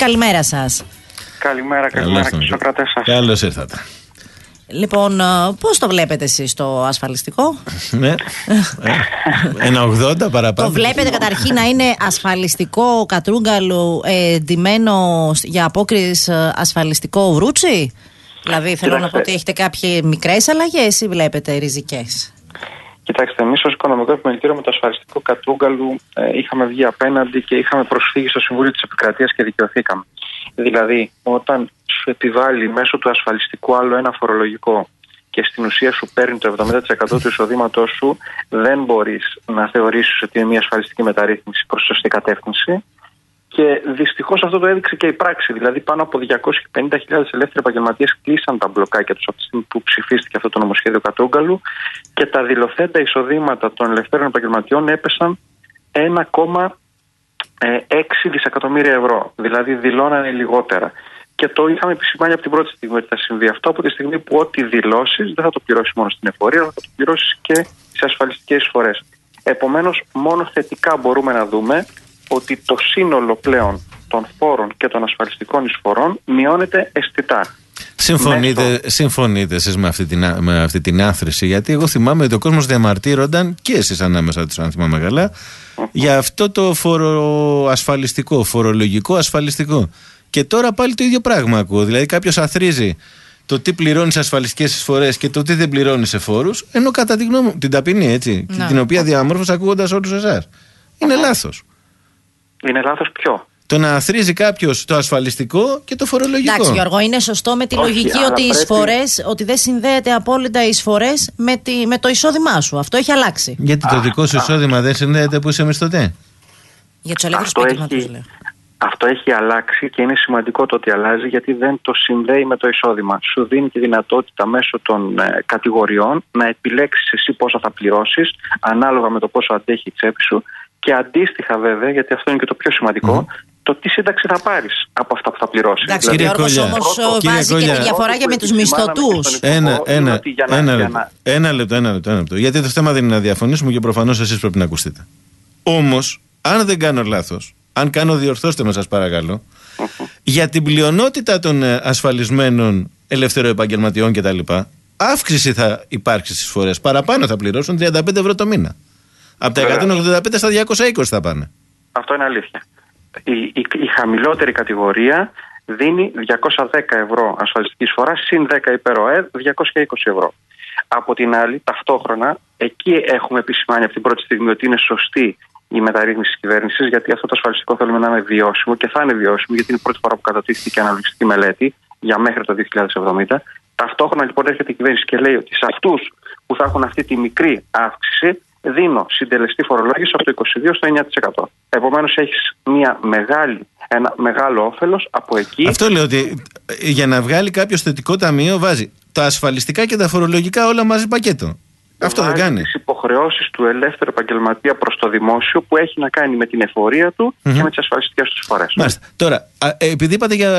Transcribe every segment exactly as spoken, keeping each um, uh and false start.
καλημέρα σας. Καλημέρα, καλημέρα και στους ακροατές σας. Καλώς ήρθατε. Λοιπόν, πώς το βλέπετε εσείς το ασφαλιστικό? Ναι, ένα ογδόντα παραπάνω. Το βλέπετε καταρχήν να είναι ασφαλιστικό κατρούγκαλο ε, ντυμένο για απόκριση ασφαλιστικό βρούτσι? Δηλαδή θέλω να πω ότι έχετε κάποιες μικρές αλλαγές ή βλέπετε ριζικές? Κοιτάξτε, εμείς ως Οικονομικό Επιμελητήριο με το ασφαλιστικό κατρούγκαλου ε, είχαμε βγει απέναντι και είχαμε προσφύγει στο Συμβούλιο της Επικρατείας και δικαιωθήκαμε. Δηλαδή, όταν σου επιβάλλει μέσω του ασφαλιστικού άλλο ένα φορολογικό και στην ουσία σου παίρνει το εβδομήντα τοις εκατό του εισοδήματός σου, δεν μπορείς να θεωρήσεις ότι είναι μια ασφαλιστική μεταρρύθμιση προς σωστή κατεύθυνση. Και δυστυχώς αυτό το έδειξε και η πράξη. Δηλαδή, πάνω από διακόσιες πενήντα χιλιάδες ελεύθεροι επαγγελματίες κλείσαν τα μπλοκάκια τους από τη στιγμή που ψηφίστηκε αυτό το νομοσχέδιο κατρούγκαλου και τα δηλωθέντα εισοδήματα των ελευθέρων επαγγελματιών έπεσαν ένα κόμμα έξι δισεκατομμύρια ευρώ. Δηλαδή, δηλώνανε λιγότερα. Και το είχαμε επισημάνει από την πρώτη στιγμή ότι θα συμβεί αυτό, από τη στιγμή που ό,τι δηλώσεις δεν θα το πληρώσει μόνο στην εφορία, αλλά θα το πληρώσει και στις ασφαλιστικές εισφορές. Επομένως, μόνο θετικά μπορούμε να δούμε ότι το σύνολο πλέον των φόρων και των ασφαλιστικών εισφορών μειώνεται αισθητά. Συμφωνείτε, Μέσω... συμφωνείτε εσείς με αυτή, την, με αυτή την άθρηση? Γιατί εγώ θυμάμαι ότι ο κόσμος διαμαρτύρονταν, και εσείς ανάμεσα τους, αν θυμάμαι καλά, uh-huh. για αυτό το φοροασφαλιστικό, φορολογικό ασφαλιστικό. Και τώρα πάλι το ίδιο πράγμα ακούω. Δηλαδή κάποιος αθρίζει το τι πληρώνει σε ασφαλιστικές εισφορές και το τι δεν πληρώνει σε φόρους, ενώ κατά τη γνώμη μου, την ταπεινή έτσι, no. την οποία διαμόρφωσα ακούγοντας όλους εσάς, είναι uh-huh. λάθος. Είναι λάθος ποιο? Το να αθρίζει κάποιος το ασφαλιστικό και το φορολογικό. Εντάξει, Γιώργο, είναι σωστό με τη Όχι, λογική ότι οι εισφορές, ότι δεν συνδέεται απόλυτα οι εισφορές με, τη, με το εισόδημά σου. Αυτό έχει αλλάξει. Γιατί το δικό σου εισόδημα δεν συνδέεται που είσαι μισθωτή? Για τους ελεύθερους επαγγελματίες λέω. Αυτό έχει αλλάξει και είναι σημαντικό το ότι αλλάζει, γιατί δεν το συνδέει με το εισόδημα. Σου δίνει τη δυνατότητα μέσω των ε, κατηγοριών να επιλέξεις εσύ πόσα θα πληρώσεις, ανάλογα με το πόσο αντέχει η τσέπη σου, και αντίστοιχα βέβαια, γιατί αυτό είναι και το πιο σημαντικό, mm. το τι σύνταξη θα πάρεις από αυτά που θα πληρώσεις. Εντάξει, δηλαδή, Γιώργος όμως βάζει και τη διαφορά και με τους μισθωτούς. Ένα, ένα, ένα, λεπτό, ένα λεπτό, ένα λεπτό, ένα λεπτό. Γιατί το θέμα δεν είναι να διαφωνήσουμε και προφανώς εσείς πρέπει να ακουστείτε. Όμως, αν δεν κάνω λάθος, αν κάνω, διορθώστε με σας παρακαλώ, uh-huh. για την πλειονότητα των ασφαλισμένων ελευθεροεπαγγελματιών κτλ., αύξηση θα υπάρξει στις φορές. Παραπάνω θα πληρώσουν τριάντα πέντε ευρώ το μήνα. Από τα εκατόν ογδόντα πέντε στα διακόσια είκοσι θα πάνε. Αυτό είναι αλήθεια. Η, η, η χαμηλότερη κατηγορία δίνει διακόσια δέκα ευρώ ασφαλιστική εισφορά, συν δέκα υπεροΕΔ, διακόσια είκοσι ευρώ. Από την άλλη, ταυτόχρονα, εκεί έχουμε επισημάνει από την πρώτη στιγμή ότι είναι σωστή η μεταρρύθμιση της κυβέρνησης, γιατί αυτό το ασφαλιστικό θέλουμε να είναι βιώσιμο και θα είναι βιώσιμο, γιατί είναι η πρώτη φορά που κατατίθεται αναλογιστική μελέτη για μέχρι το δύο χιλιάδες εβδομήντα. Ταυτόχρονα λοιπόν έρχεται η κυβέρνηση και λέει ότι σε αυτούς που θα έχουν αυτή τη μικρή αύξηση, δίνω συντελεστή φορολόγηση από το είκοσι δύο στο εννιά τοις εκατό. Επομένως έχεις μια μεγάλη, ένα μεγάλο όφελος από εκεί. Αυτό λέω, ότι για να βγάλει κάποιο θετικό ταμείο βάζει τα ασφαλιστικά και τα φορολογικά όλα μαζί πακέτο. Αυτό δεν κάνει? Τις υποχρεώσεις του ελεύθερου επαγγελματία προς το δημόσιο, που έχει να κάνει με την εφορία του mm-hmm. και με τις ασφαλιστικές του εισφορές. Μάλιστα. Τώρα, επειδή είπατε για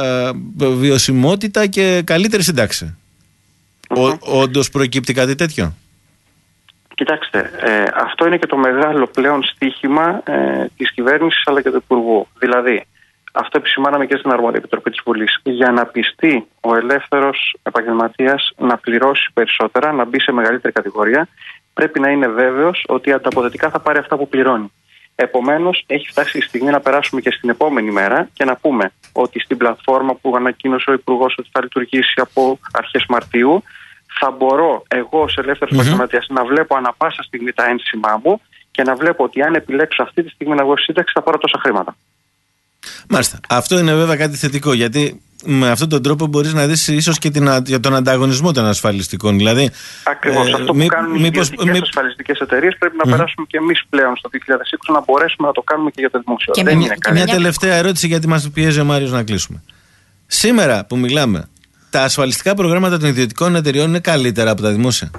βιωσιμότητα και καλύτερη συντάξη, mm-hmm. όντως προκύπτει κάτι τέτοιο? Κοιτάξτε, ε, αυτό είναι και το μεγάλο πλέον στίχημα ε, της κυβέρνησης αλλά και του Υπουργού. Δηλαδή, αυτό επισημάναμε και στην Αρμόδια Επιτροπή της Βουλής. Για να πιστεί ο ελεύθερος επαγγελματίας να πληρώσει περισσότερα, να μπει σε μεγαλύτερη κατηγορία, πρέπει να είναι βέβαιος ότι ανταποδοτικά θα πάρει αυτά που πληρώνει. Επομένως, έχει φτάσει η στιγμή να περάσουμε και στην επόμενη μέρα και να πούμε ότι στην πλατφόρμα που ανακοίνωσε ο Υπουργός ότι θα λειτουργήσει από αρχές Μαρτίου, θα μπορώ εγώ ως ελεύθερος επαγγελματίας mm-hmm. να βλέπω ανα πάσα στιγμή τα ένσημά μου και να βλέπω ότι αν επιλέξω αυτή τη στιγμή να βγω σύνταξη θα πάρω τόσα χρήματα. Μάλιστα. Αυτό είναι βέβαια κάτι θετικό, γιατί με αυτόν τον τρόπο μπορείς να δεις ίσως και την, για τον ανταγωνισμό των ασφαλιστικών. Δηλαδή, ακριβώς. Ε, αυτό που μη, κάνουν οι ιδιωτικές μη... ασφαλιστικές εταιρείες πρέπει να mm. περάσουμε και εμείς πλέον στο δύο χιλιάδες είκοσι να μπορέσουμε να το κάνουμε και για το δημόσιο. Και δεν μια, είναι και μια τελευταία ερώτηση, γιατί μας πιέζει ο Μάριος να κλείσουμε. Σήμερα που μιλάμε, τα ασφαλιστικά προγράμματα των ιδιωτικών εταιριών είναι καλύτερα από τα δημόσια?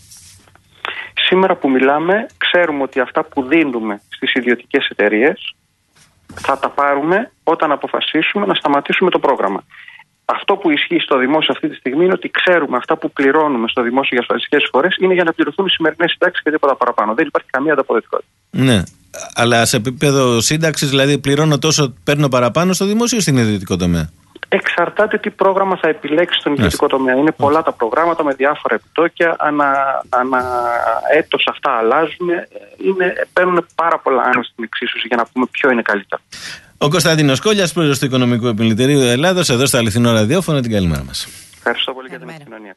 Σήμερα που μιλάμε, ξέρουμε ότι αυτά που δίνουμε στις ιδιωτικές εταιρείες θα τα πάρουμε όταν αποφασίσουμε να σταματήσουμε το πρόγραμμα. Αυτό που ισχύει στο δημόσιο αυτή τη στιγμή είναι ότι ξέρουμε αυτά που πληρώνουμε στο δημόσιο για ασφαλιστικές εισφορές είναι για να πληρωθούν οι σημερινές συντάξεις και τίποτα παραπάνω. Δεν υπάρχει καμία ανταποδοτικότητα. Ναι. Αλλά σε επίπεδο σύνταξης, δηλαδή πληρώνω τόσο, παίρνω παραπάνω στο δημόσιο ή στην ιδιωτικό τομέα? Εξαρτάται τι πρόγραμμα θα επιλέξει στον ιδιωτικό τομέα. Είναι πολλά τα προγράμματα με διάφορα επιτόκια. Ανα, ανα έτος αυτά αλλάζουν. Είναι, παίρνουν πάρα πολλά άνω στην εξίσωση για να πούμε ποιο είναι καλύτερο. Ο Κωνσταντίνος Κόλλιας, πρόεδρος του Οικονομικού Επιμελητηρίου Ελλάδος, εδώ στο Αληθινό Ραδιόφωνο. Την καλημέρα μας. Ευχαριστώ πολύ για την επικοινωνία.